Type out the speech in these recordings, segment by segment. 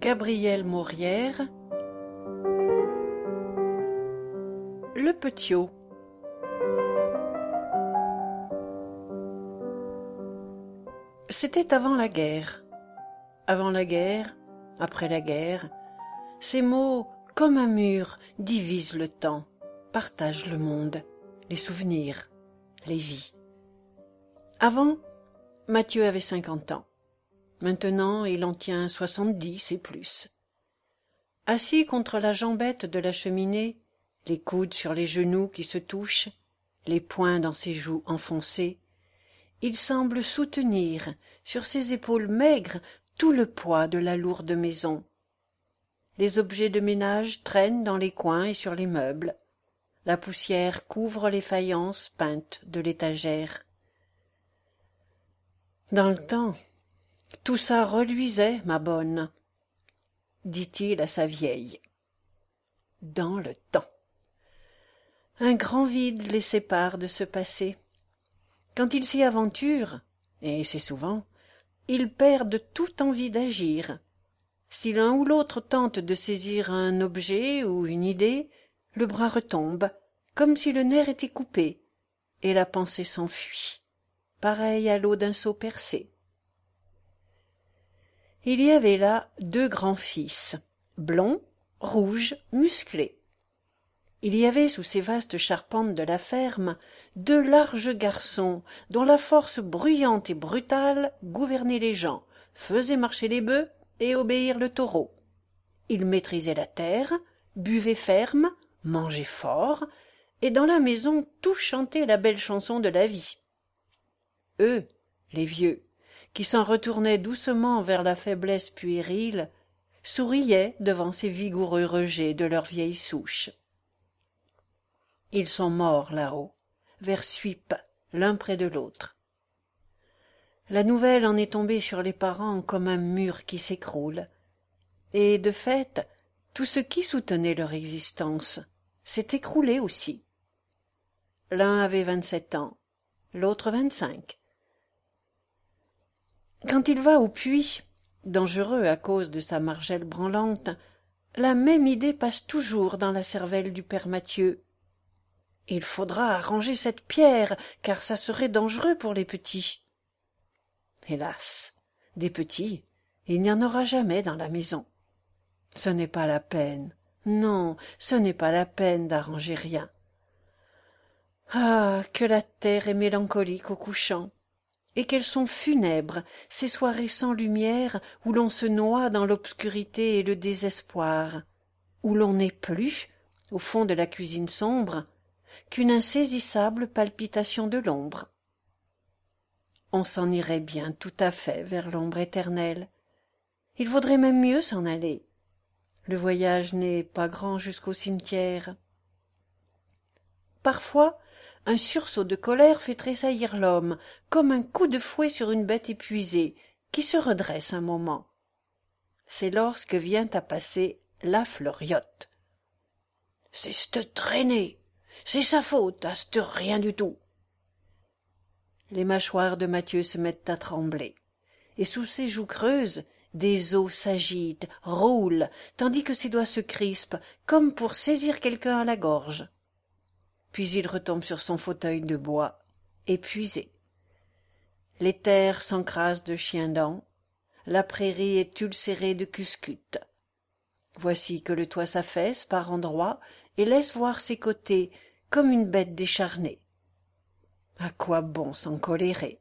Gabrielle Maurière. Le Petiot. C'était avant la guerre. Avant la guerre, après la guerre, ces mots, comme un mur, divisent le temps, partagent le monde, les souvenirs, les vies. Avant, Mathieu avait 50 ans. Maintenant, il en tient 70 et plus. Assis contre la jambette de la cheminée, les coudes sur les genoux qui se touchent, les poings dans ses joues enfoncées, il semble soutenir sur ses épaules maigres tout le poids de la lourde maison. Les objets de ménage traînent dans les coins et sur les meubles. La poussière couvre les faïences peintes de l'étagère. Dans le temps, tout ça reluisait, ma bonne, dit-il à sa vieille. Dans le temps. Un grand vide les sépare de ce passé. Quand ils s'y aventurent, et c'est souvent, ils perdent toute envie d'agir. Si l'un ou l'autre tente de saisir un objet ou une idée, le bras retombe, comme si le nerf était coupé, et la pensée s'enfuit, pareil à l'eau d'un seau percé. Il y avait là 2 grands-fils, blonds, rouges, musclés. Il y avait sous ces vastes charpentes de la ferme 2 larges garçons dont la force bruyante et brutale gouvernait les gens, faisait marcher les bœufs et obéir le taureau. Ils maîtrisaient la terre, buvaient ferme, mangeaient fort, et dans la maison tout chantait la belle chanson de la vie. Eux, les vieux, qui s'en retournaient doucement vers la faiblesse puérile, souriaient devant ces vigoureux rejets de leur vieille souche. Ils sont morts là-haut, vers Suippes, l'un près de l'autre. La nouvelle en est tombée sur les parents comme un mur qui s'écroule, et de fait, tout ce qui soutenait leur existence s'est écroulé aussi. L'un avait 27 ans, l'autre 25. Quand il va au puits, dangereux à cause de sa margelle branlante, la même idée passe toujours dans la cervelle du père Mathieu. Il faudra arranger cette pierre, car ça serait dangereux pour les petits. Hélas, des petits, il n'y en aura jamais dans la maison. Ce n'est pas la peine, non, ce n'est pas la peine d'arranger rien. Ah, que la terre est mélancolique au couchant, et qu'elles sont funèbres, ces soirées sans lumière où l'on se noie dans l'obscurité et le désespoir, où l'on n'est plus, au fond de la cuisine sombre, qu'une insaisissable palpitation de l'ombre. On s'en irait bien tout à fait vers l'ombre éternelle. Il vaudrait même mieux s'en aller. Le voyage n'est pas grand jusqu'au cimetière. Parfois, un sursaut de colère fait tressaillir l'homme, comme un coup de fouet sur une bête épuisée, qui se redresse un moment. C'est lorsque vient à passer la Fleuriotte. « C'est c'te traînée, c'est sa faute, à c'te rien du tout. » Les mâchoires de Mathieu se mettent à trembler, et sous ses joues creuses, des os s'agitent, roulent, tandis que ses doigts se crispent, comme pour saisir quelqu'un à la gorge. Puis il retombe sur son fauteuil de bois, épuisé. Les terres s'encrassent de chiens-dents, la prairie est ulcérée de cuscutes. Voici que le toit s'affaisse par endroits et laisse voir ses côtés comme une bête décharnée. À quoi bon s'en colérer?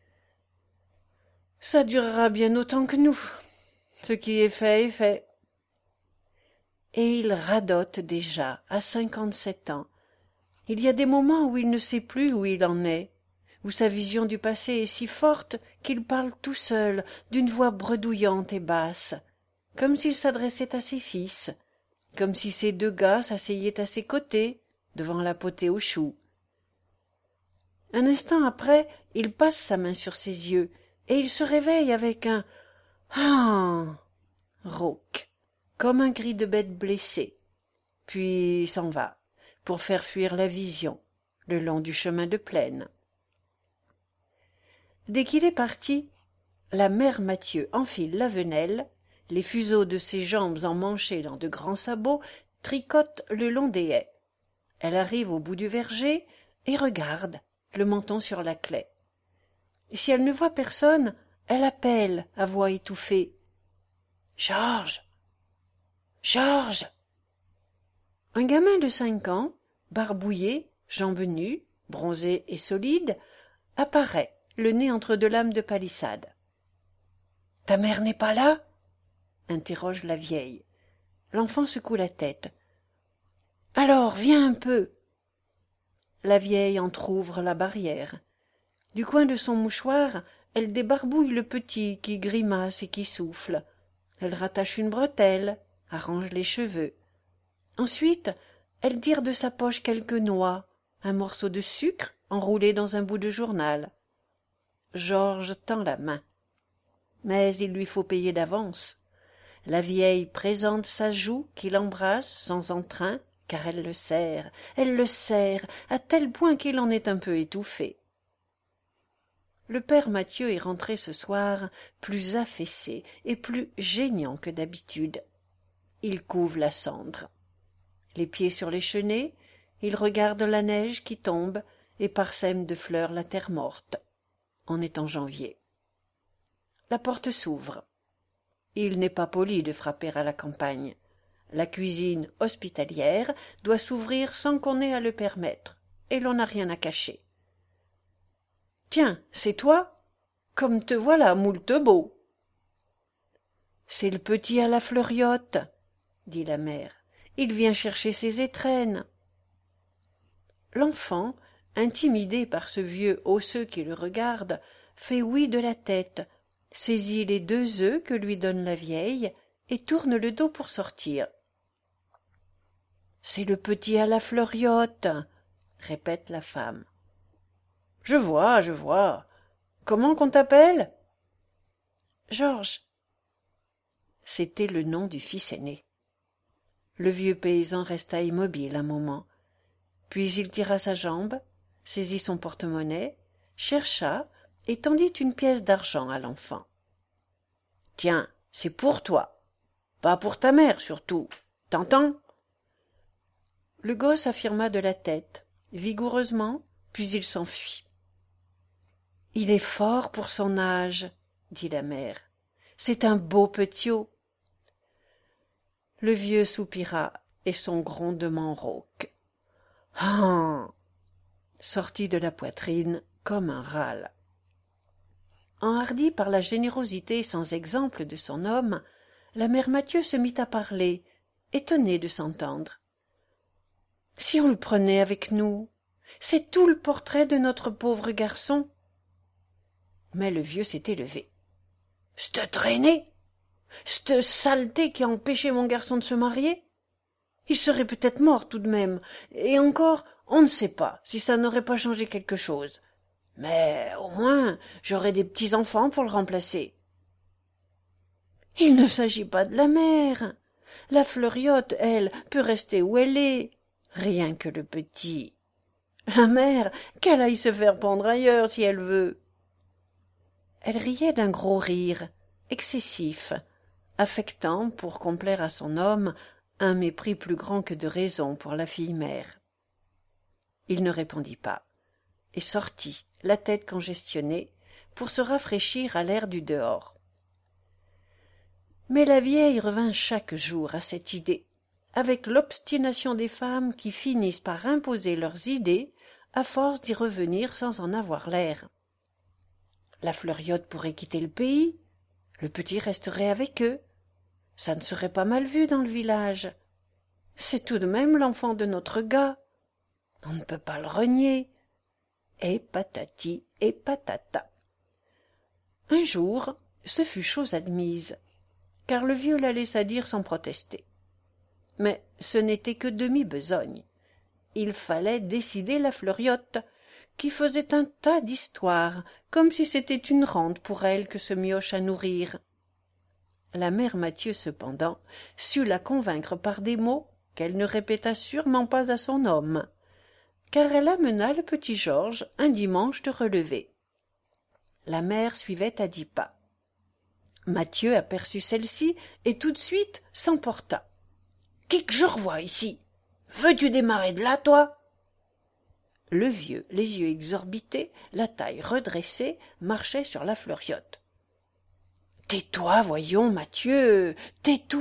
Ça durera bien autant que nous. Ce qui est fait est fait. Et il radote déjà, à 57 ans. Il y a des moments où il ne sait plus où il en est, où sa vision du passé est si forte qu'il parle tout seul, d'une voix bredouillante et basse, comme s'il s'adressait à ses fils, comme si ces 2 gars s'asseyaient à ses côtés, devant la potée aux choux. Un instant après, il passe sa main sur ses yeux, et il se réveille avec un « Ah !» rauque, comme un cri de bête blessée, puis s'en va, pour faire fuir la vision, le long du chemin de plaine. Dès qu'il est parti, la mère Mathieu enfile la venelle, Les fuseaux de ses jambes emmanchées dans de grands sabots tricotent le long des haies. Elle arrive au bout du verger et regarde, le menton sur la claie. Et si elle ne voit personne, elle appelle à voix étouffée. « Georges! Georges !» Un gamin de 5 ans, barbouillé, jambes nues, bronzé et solide, apparaît, le nez entre deux lames de palissade. « Ta mère n'est pas là ?» interroge la vieille. L'enfant secoue la tête. « Alors, viens un peu !» La vieille entr'ouvre la barrière. Du coin de son mouchoir, elle débarbouille le petit qui grimace et qui souffle. Elle rattache une bretelle, arrange les cheveux. Ensuite, elle tire de sa poche quelques noix, un morceau de sucre enroulé dans un bout de journal. Georges tend la main. Mais il lui faut payer d'avance. La vieille présente sa joue qu'il embrasse sans entrain, car elle le serre, à tel point qu'il en est un peu étouffé. Le père Mathieu est rentré ce soir plus affaissé et plus geignant que d'habitude. Il couve la cendre. Les pieds sur les chenets, il regarde la neige qui tombe et parsème de fleurs la terre morte. On est en janvier. La porte s'ouvre. Il n'est pas poli de frapper à la campagne. La cuisine hospitalière doit s'ouvrir sans qu'on ait à le permettre, et l'on n'a rien à cacher. « Tiens, c'est toi ? Comme te voilà moult beau !»« C'est le petit à la fleuriote, » dit la mère. « Il vient chercher ses étrennes. » L'enfant, intimidé par ce vieux osseux qui le regarde, fait oui de la tête, saisit les 2 œufs que lui donne la vieille et tourne le dos pour sortir. « C'est le petit à la fleuriote, » répète la femme. « Je vois. Comment qu'on t'appelle ?»« Georges. » C'était le nom du fils aîné. Le vieux paysan resta immobile un moment. Puis il tira sa jambe, saisit son porte-monnaie, chercha et tendit une pièce d'argent à l'enfant. « Tiens, c'est pour toi. Pas pour ta mère, surtout. T'entends ?» Le gosse affirma de la tête, vigoureusement, puis il s'enfuit. « Il est fort pour son âge, » dit la mère. « C'est un beau petiot. » Le vieux soupira, et son grondement rauque. « Ah !» sortit de la poitrine comme un râle. Enhardie par la générosité sans exemple de son homme, la mère Mathieu se mit à parler, étonnée de s'entendre. « Si on le prenait avec nous, c'est tout le portrait de notre pauvre garçon. » Mais le vieux s'était levé. « C'te traînée, c'te saleté qui a empêché mon garçon de se marier, il serait peut-être mort tout de même, et encore, on ne sait pas si ça n'aurait pas changé quelque chose. Mais au moins, j'aurais des petits-enfants pour le remplacer. » « Il ne s'agit pas de la mère. La fleuriote, elle, peut rester où elle est. Rien que le petit. La mère, qu'elle aille se faire pendre ailleurs si elle veut. » Elle riait d'un gros rire, excessif, affectant, pour complaire à son homme, un mépris plus grand que de raison pour la fille-mère. Il ne répondit pas, et sortit, la tête congestionnée, pour se rafraîchir à l'air du dehors. Mais la vieille revint chaque jour à cette idée, avec l'obstination des femmes qui finissent par imposer leurs idées à force d'y revenir sans en avoir l'air. La fleuriote pourrait quitter le pays, le petit resterait avec eux, ça ne serait pas mal vu dans le village. C'est tout de même l'enfant de notre gars, on ne peut pas le renier. Et patati et patata. Un jour, ce fut chose admise, car le vieux la laissa dire sans protester. Mais ce n'était que demi-besogne. Il fallait décider la fleuriote, qui faisait un tas d'histoires, comme si c'était une rente pour elle que ce mioche à nourrir. La mère Mathieu, cependant, sut la convaincre par des mots qu'elle ne répéta sûrement pas à son homme, car elle amena le petit Georges un dimanche de relevé. La mère suivait à 10 pas. Mathieu aperçut celle-ci et tout de suite s'emporta. « Qui que je revois ici? Veux-tu démarrer de là, toi ?» Le vieux, les yeux exorbités, la taille redressée, marchait sur la Fleuriotte. « Tais-toi, voyons, Mathieu, tais-toi »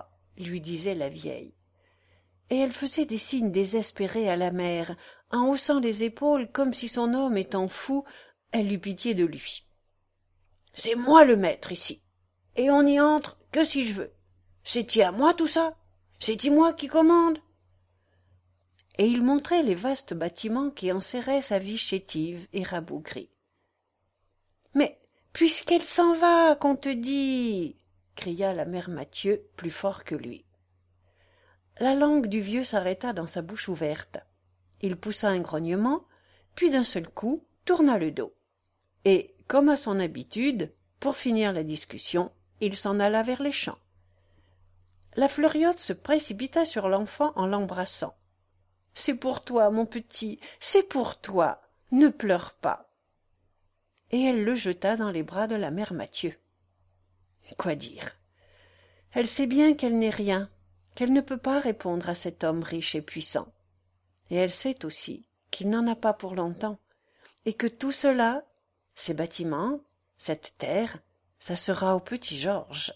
lui disait la vieille. Et elle faisait des signes désespérés à la mère, en haussant les épaules comme si son homme étant fou, elle eût pitié de lui. « C'est moi le maître ici, et on n'y entre que si je veux. C'est-y à moi tout ça? C'est-y moi qui commande ?» Et il montrait les vastes bâtiments qui enserraient sa vie chétive et rabougrie. « Mais puisqu'elle s'en va, qu'on te dit !» cria la mère Mathieu plus fort que lui. La langue du vieux s'arrêta dans sa bouche ouverte. Il poussa un grognement, puis d'un seul coup tourna le dos. Et, comme à son habitude, pour finir la discussion, il s'en alla vers les champs. La Fleuriotte se précipita sur l'enfant en l'embrassant. « C'est pour toi, mon petit, c'est pour toi, ne pleure pas. » Et elle le jeta dans les bras de la mère Mathieu. Quoi dire? Elle sait bien qu'elle n'est rien, qu'elle ne peut pas répondre à cet homme riche et puissant. Et elle sait aussi qu'il n'en a pas pour longtemps, et que tout cela, ces bâtiments, cette terre, ça sera au petit Georges.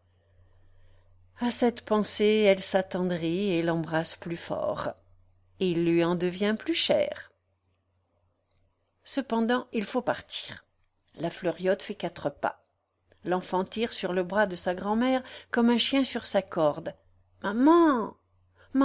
À cette pensée, elle s'attendrit et l'embrasse plus fort. Il lui en devient plus cher. Cependant, il faut partir. La Fleuriotte fait 4 pas. L'enfant tire sur le bras de sa grand-mère comme un chien sur sa corde. « Maman! Maman !»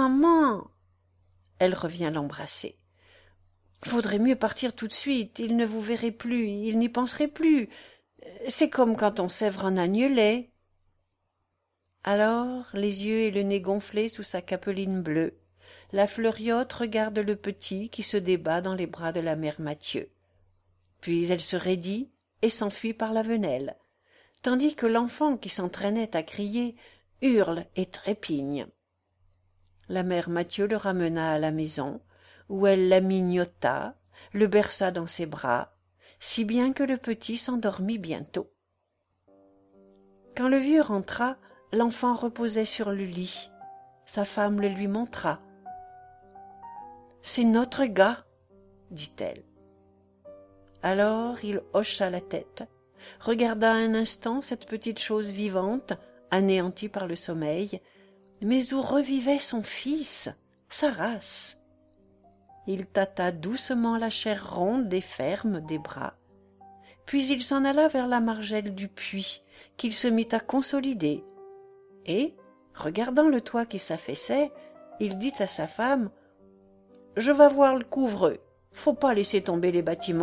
Elle revient l'embrasser. « Vaudrait mieux partir tout de suite, il ne vous verrait plus, il n'y penserait plus. C'est comme quand on sèvre un agnelet. » Alors, les yeux et le nez gonflés sous sa capeline bleue, la Fleuriotte regarde le petit qui se débat dans les bras de la mère Mathieu. Puis elle se raidit et s'enfuit par la venelle, tandis que l'enfant qui s'entraînait à crier hurle et trépigne. La mère Mathieu le ramena à la maison, où elle l'amignota, le berça dans ses bras, si bien que le petit s'endormit bientôt. Quand le vieux rentra, l'enfant reposait sur le lit. Sa femme le lui montra. « C'est notre gars, » dit-elle. Alors il hocha la tête, regarda un instant cette petite chose vivante, anéantie par le sommeil, mais où revivait son fils, sa race. Il tâta doucement la chair ronde et ferme des bras, puis il s'en alla vers la margelle du puits, qu'il se mit à consolider, et, regardant le toit qui s'affaissait, il dit à sa femme « Je vas voir le couvreux, faut pas laisser tomber les bâtiments. »